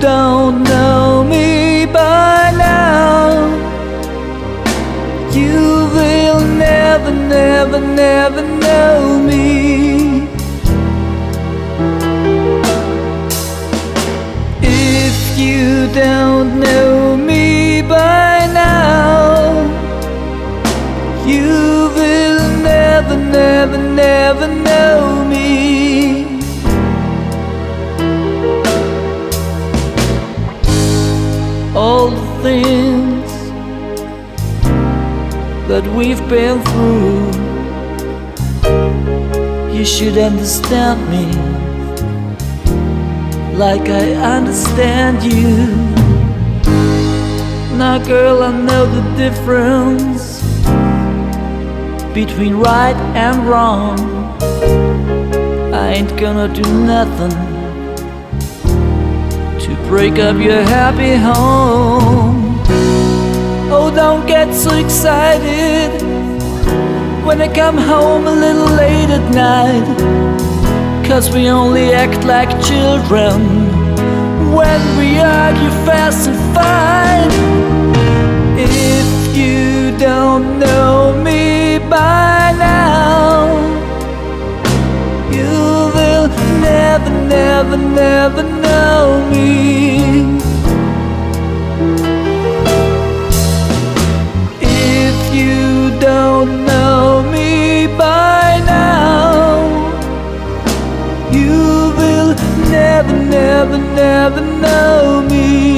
don't know me by now, you will never, never, never know me. If you don't know me by now, you will never, never, never know me. All the things that we've been through, you should understand me like I understand you. Now girl, I know the difference between right and wrong. I ain't gonna do nothing to break up your happy home. Oh, don't get so excited when I come home a little late at night, 'cause we only act like children when we argue fast and fight. If you don't know me by now, you will never, never, never know me. If you don't know me by now, you will never, never, never know me.